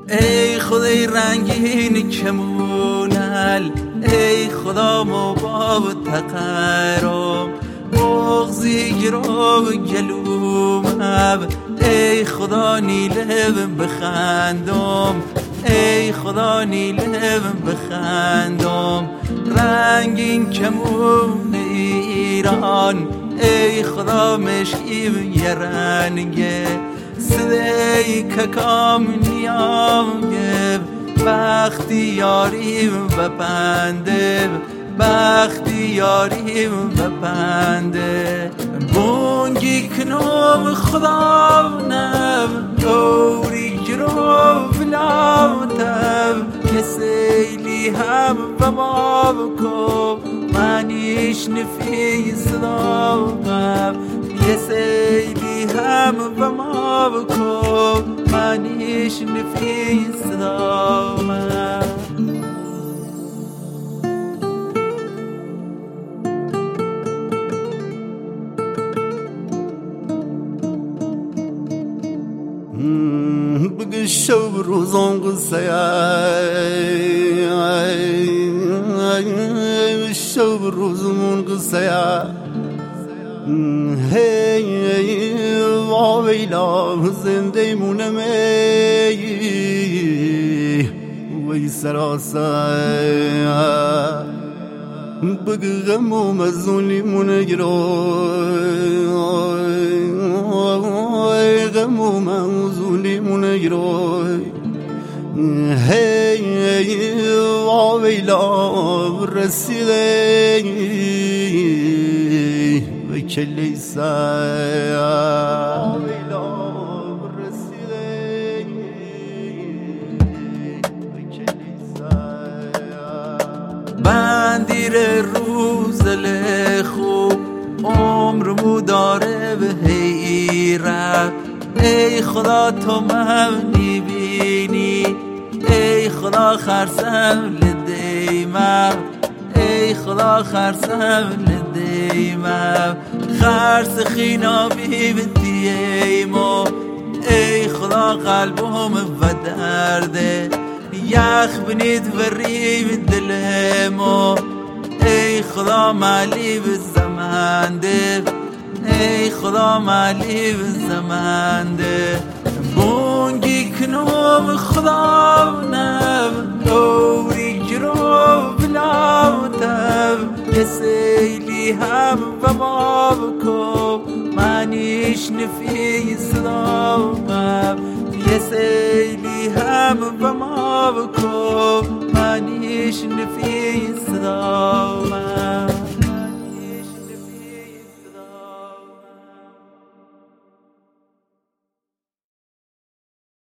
ای خدای رنگین کمونل، ای خدا مباب تقرم، بغزی گرو گلومم، ای خدا نیلم بخندم، ای خدا نیلم بخندم. رنگین کمون ایران، ای خدا مشکیم یه رنگه، صدای ککام نیامگه، بختی یاریم بپنده، بختی یاریم بپنده. بونگی کنم خدا نم، دوری کرو فلاوتم، یه سیلی هم بما بکم، منیش نفی صدام، یه سیلی هم بما بکم، منیش نفی صدام. بگه شب روزان قصه شب روزمون قصه هی واویلا زنده مونم وی سراسا بگه غمو مزولی مونه غمو مزولی مونه گروی هی واویلا رسیده به کلیسا واویلا رسیده به کلیسا. بندیر روز لخو عمرمو داره به حیرت، ای خدا تو من میبینی، ای خدا خرسم لدیمم، ای خدا خرسم لدیمم. خرس خینا بیبتی ایمو، ای خدا قلبم و درده، یخ بنید و ریب دلمو، ای خدا مالی به زمانده، ای خدا مالی به زمانده. بونگی کنم خدا نم، دوری گرو بلاوتم، یه سیلی هم بما بکم، منیش نفی صدامم، یه سیلی هم بما بکم، منیش نفی